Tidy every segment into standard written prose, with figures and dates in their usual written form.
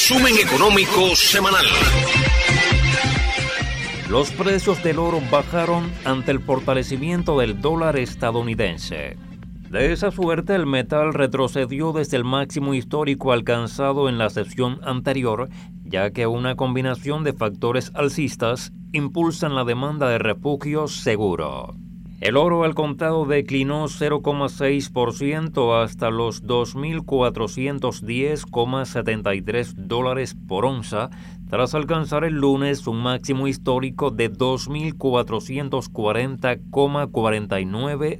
resumen económico semanal. Los precios del oro bajaron ante el fortalecimiento del dólar estadounidense. De esa suerte, el metal retrocedió desde el máximo histórico alcanzado en la sesión anterior, ya que una combinación de factores alcistas impulsan la demanda de refugio seguro. El oro al contado declinó 0,6% hasta los $2,410,73 por onza, tras alcanzar el lunes un máximo histórico de $2,440,49.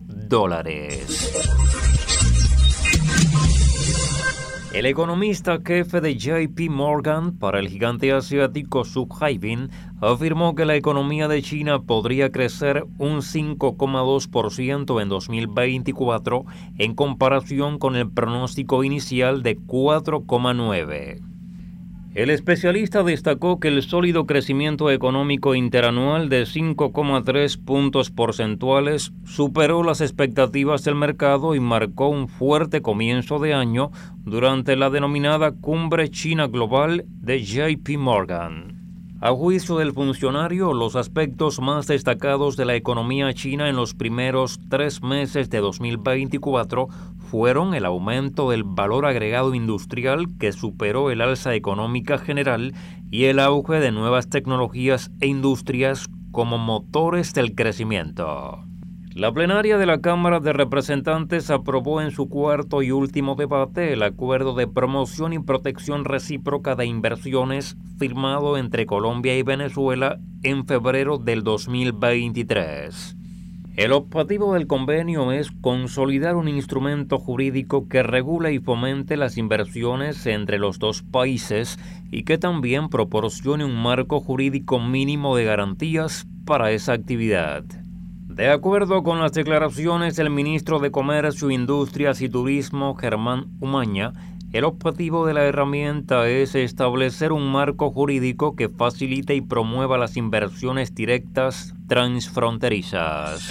El economista jefe de JP Morgan para el gigante asiático Su Haibin afirmó que la economía de China podría crecer un 5,2% en 2024 en comparación con el pronóstico inicial de 4,9%. El especialista destacó que el sólido crecimiento económico interanual de 5,3 puntos porcentuales superó las expectativas del mercado y marcó un fuerte comienzo de año durante la denominada Cumbre China Global de JP Morgan. A juicio del funcionario, los aspectos más destacados de la economía china en los primeros 3 meses de 2024 fueron el aumento del valor agregado industrial, que superó el alza económica general, y el auge de nuevas tecnologías e industrias como motores del crecimiento. La plenaria de la Cámara de Representantes aprobó en su cuarto y último debate el acuerdo de promoción y protección recíproca de inversiones firmado entre Colombia y Venezuela en febrero del 2023. El objetivo del convenio es consolidar un instrumento jurídico que regule y fomente las inversiones entre los dos países y que también proporcione un marco jurídico mínimo de garantías para esa actividad. De acuerdo con las declaraciones del ministro de Comercio, Industrias y Turismo, Germán Umaña, el objetivo de la herramienta es establecer un marco jurídico que facilite y promueva las inversiones directas transfronterizas.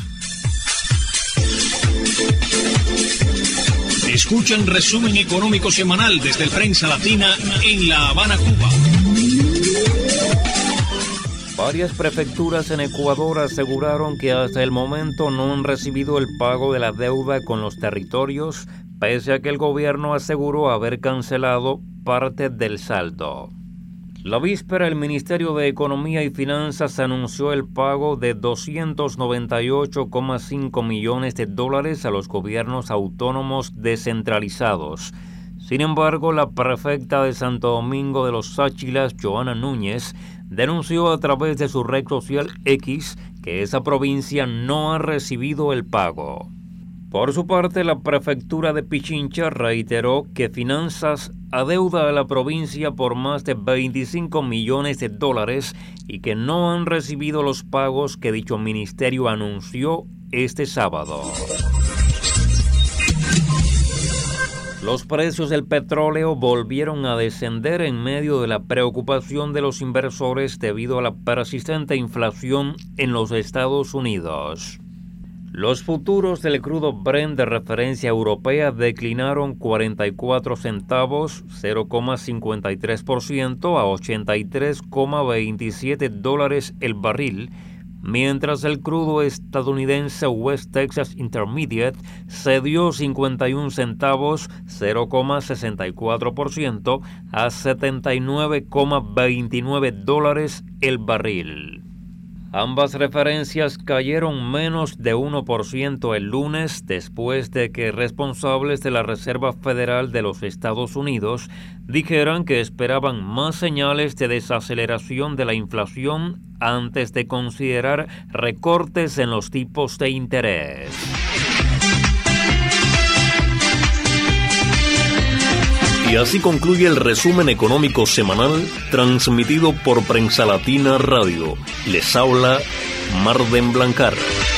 Escuchan resumen económico semanal desde el Prensa Latina en La Habana, Cuba. Varias prefecturas en Ecuador aseguraron que hasta el momento no han recibido el pago de la deuda con los territorios, pese a que el gobierno aseguró haber cancelado parte del saldo. La víspera, el Ministerio de Economía y Finanzas anunció el pago de $298,5 millones a los gobiernos autónomos descentralizados. Sin embargo, la prefecta de Santo Domingo de los Sáchilas, Joana Núñez, denunció a través de su red social X que esa provincia no ha recibido el pago. Por su parte, la prefectura de Pichincha reiteró que Finanzas adeuda a la provincia por más de $25 millones y que no han recibido los pagos que dicho ministerio anunció este sábado. Los precios del petróleo volvieron a descender en medio de la preocupación de los inversores debido a la persistente inflación en los Estados Unidos. Los futuros del crudo Brent de referencia europea declinaron 44 centavos, 0,53% a $83,27 el barril, mientras el crudo estadounidense West Texas Intermediate cedió 51 centavos, 0,64% a $79,29 el barril. Ambas referencias cayeron menos de 1% el lunes después de que responsables de la Reserva Federal de los Estados Unidos dijeran que esperaban más señales de desaceleración de la inflación antes de considerar recortes en los tipos de interés. Y así concluye el resumen económico semanal transmitido por Prensa Latina Radio. Les habla Marden Blancar.